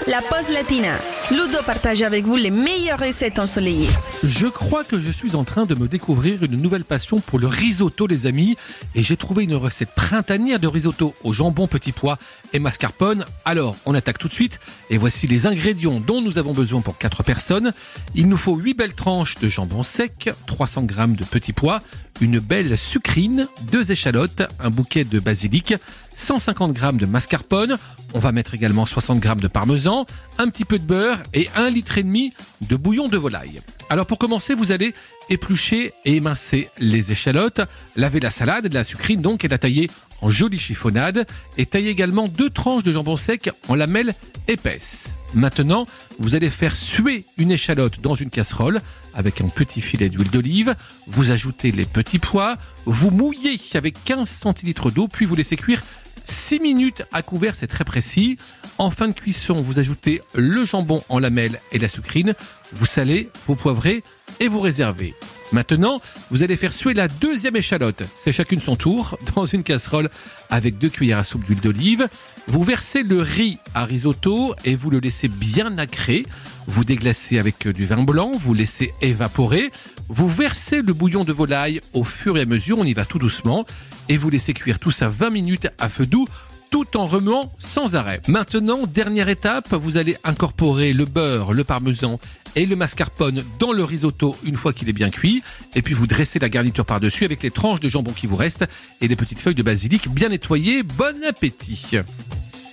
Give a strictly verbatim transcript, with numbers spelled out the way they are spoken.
la pause latina. Ludo partage avec vous les meilleures recettes ensoleillées. Je crois que je suis en train de me découvrir une nouvelle passion pour le risotto, les amis. Et j'ai trouvé une recette printanière de risotto au jambon, petit pois et mascarpone. Alors, on attaque tout de suite. Et voici les ingrédients dont nous avons besoin pour quatre personnes. Il nous faut huit belles tranches de jambon sec, trois cents grammes de petits pois, une belle sucrine, deux échalotes, un bouquet de basilic, cent cinquante grammes de mascarpone. On va mettre également soixante grammes de parmesan, un petit peu de beurre et un litre et demi de bouillon de volaille. Alors pour commencer, vous allez éplucher et émincer les échalotes, laver la salade, la sucrine donc et la tailler en jolie chiffonnade et tailler également deux tranches de jambon sec en lamelles épaisses. Maintenant, vous allez faire suer une échalote dans une casserole avec un petit filet d'huile d'olive, vous ajoutez les petits pois, vous mouillez avec quinze centilitres d'eau puis vous laissez cuire six minutes à couvert, c'est très précis. En fin de cuisson, vous ajoutez le jambon en lamelles et la sucrine, vous salez, vous poivrez et vous réservez. Maintenant, vous allez faire suer la deuxième échalote, c'est chacune son tour, dans une casserole avec deux cuillères à soupe d'huile d'olive. Vous versez le riz à risotto et vous le laissez bien nacrer. Vous déglacez avec du vin blanc, vous laissez évaporer. Vous versez le bouillon de volaille au fur et à mesure, on y va tout doucement. Et vous laissez cuire tout ça vingt minutes à feu doux, tout en remuant sans arrêt. Maintenant, dernière étape, vous allez incorporer le beurre, le parmesan et le mascarpone dans le risotto une fois qu'il est bien cuit. Et puis vous dressez la garniture par-dessus avec les tranches de jambon qui vous restent et les petites feuilles de basilic bien nettoyées. Bon appétit!